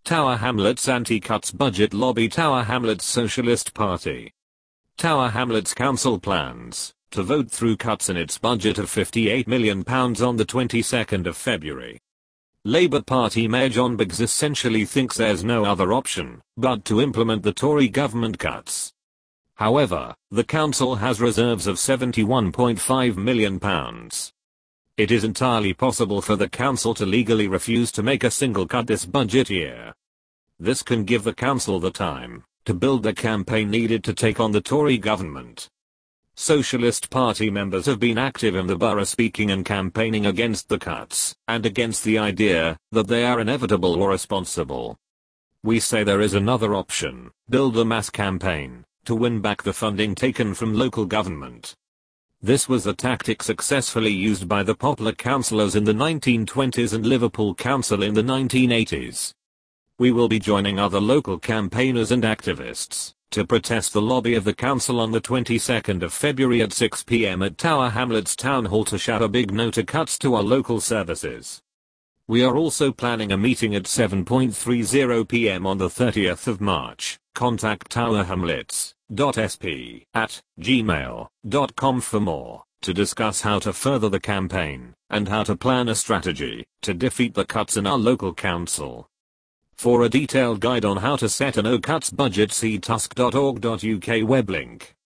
Tower Hamlets Anti-Cuts Budget Lobby. Tower Hamlets Socialist Party. Tower Hamlets Council plans to vote through cuts in its budget of £58 million on the 22nd of February. Labour Party Mayor John Biggs essentially thinks there's no other option but to implement the Tory government cuts. However, the council has reserves of £71.5 million. It is entirely possible for the council to legally refuse to make a single cut this budget year. This can give the council the time to build the campaign needed to take on the Tory government. Socialist Party members have been active in the borough speaking and campaigning against the cuts and against the idea that they are inevitable or responsible. We say there is another option: build a mass campaign to win back the funding taken from local government. This was a tactic successfully used by the Poplar councillors in the 1920s and Liverpool Council in the 1980s. We will be joining other local campaigners and activists to protest the lobby of the council on the 22nd of February at 6 p.m. at Tower Hamlets Town Hall to shout a big no to cuts to our local services. We are also planning a meeting at 7:30 p.m. on the 30th of March. Contact towerhamlets.sp@gmail.com for more, to discuss how to further the campaign and how to plan a strategy to defeat the cuts in our local council. For a detailed guide on how to set a no-cuts budget, see tusk.org.uk web link.